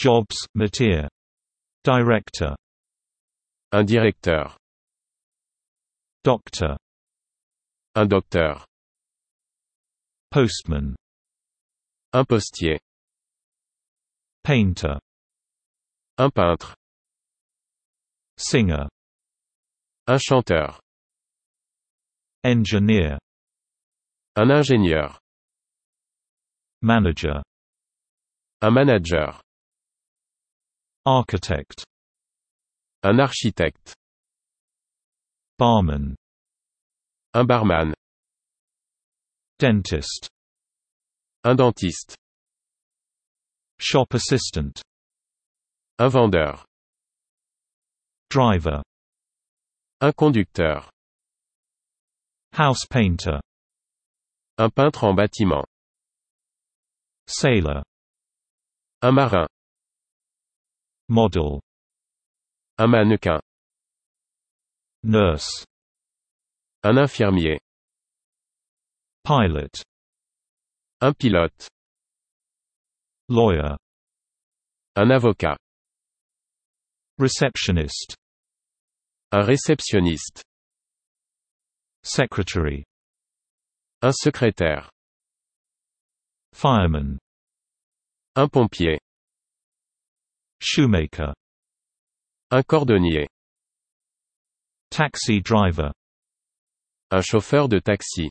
Jobs, métier. Director. Un directeur. Doctor. Un docteur. Postman. Un postier. Painter. Un peintre. Singer. Un chanteur. Engineer. Un ingénieur. Manager. Un manager. Architect. Un architecte. Barman. Un barman. Dentist. Un dentiste. Shop assistant. Un vendeur. Driver. Un conducteur. House painter. Un peintre en bâtiment. Sailor. Un marin. Model. Un mannequin. Nurse. Un infirmier. Pilot. Un pilote. Lawyer. Un avocat. Receptionist. Un réceptionniste. Secretary. Un secrétaire. Fireman. Un pompier. Shoemaker. Un cordonnier. Taxi driver. Un chauffeur de taxi.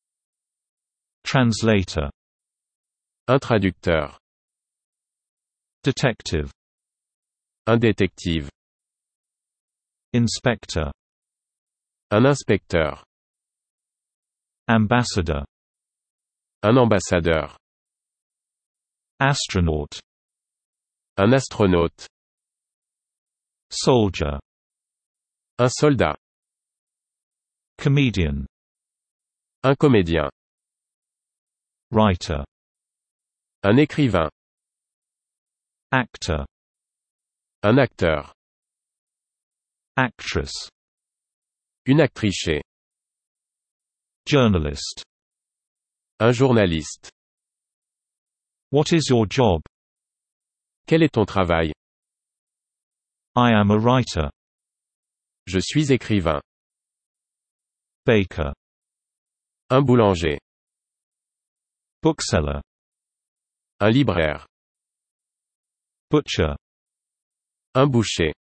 Translator. Un traducteur. Detective. Un détective. Inspector. Un inspecteur. Ambassador. Un ambassadeur. Astronaut. Un astronaute. Soldier. Un soldat. Comedian. Un comédien. Writer. Un écrivain. Actor. Un acteur. Actress. Une actrice. Journalist. Un journaliste. What is your job? Quel est ton travail? I am a writer. Je suis écrivain. Baker. Un boulanger. Bookseller. Un libraire. Butcher. Un boucher.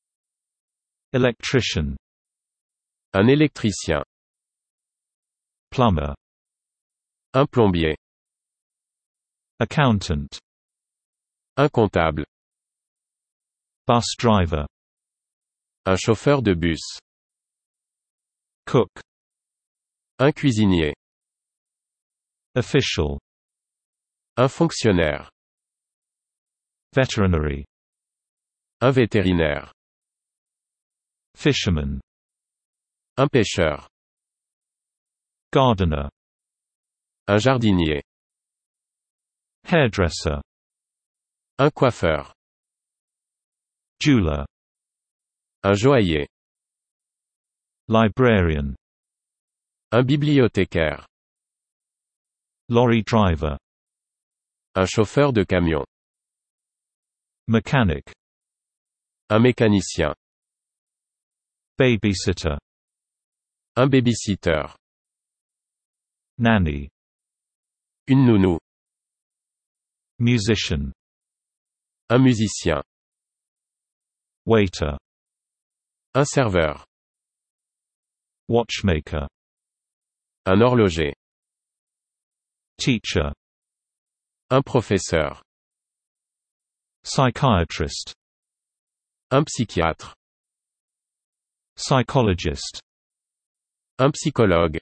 Electrician. Un électricien. Plumber. Un plombier. Accountant. Un comptable. Bus driver. Un chauffeur de bus. Cook. Un cuisinier. Official. Un fonctionnaire. Veterinary. Un vétérinaire. Fisherman. Un pêcheur. Gardener. Un jardinier. Hairdresser. Un coiffeur. Jeweler. Un joaillier. Librarian. Un bibliothécaire. Lorry driver. Un chauffeur de camion. Mechanic. Un mécanicien. Babysitter. Un babysitter. Nanny. Une nounou. Musician. Un musicien. Waiter. Un serveur. Watchmaker. Un horloger. Teacher. Un professeur. Psychiatrist. Un psychiatre. Psychologist. Un psychologue.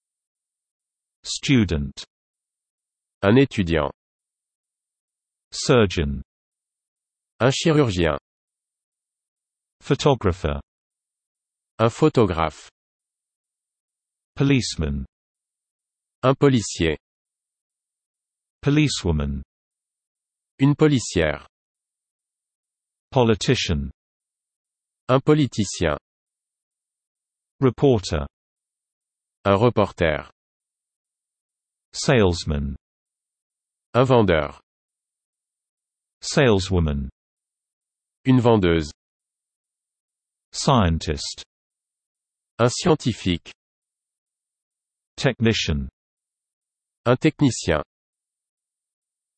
Student. Un étudiant. Surgeon. Un chirurgien. Photographer. Un photographe. Policeman. Un policier. Policewoman. Une policière. Politician. Un politicien. Reporter. Un reporter. Salesman. Un vendeur. Saleswoman. Une vendeuse. Scientist. Un scientifique. Technician. Un technicien.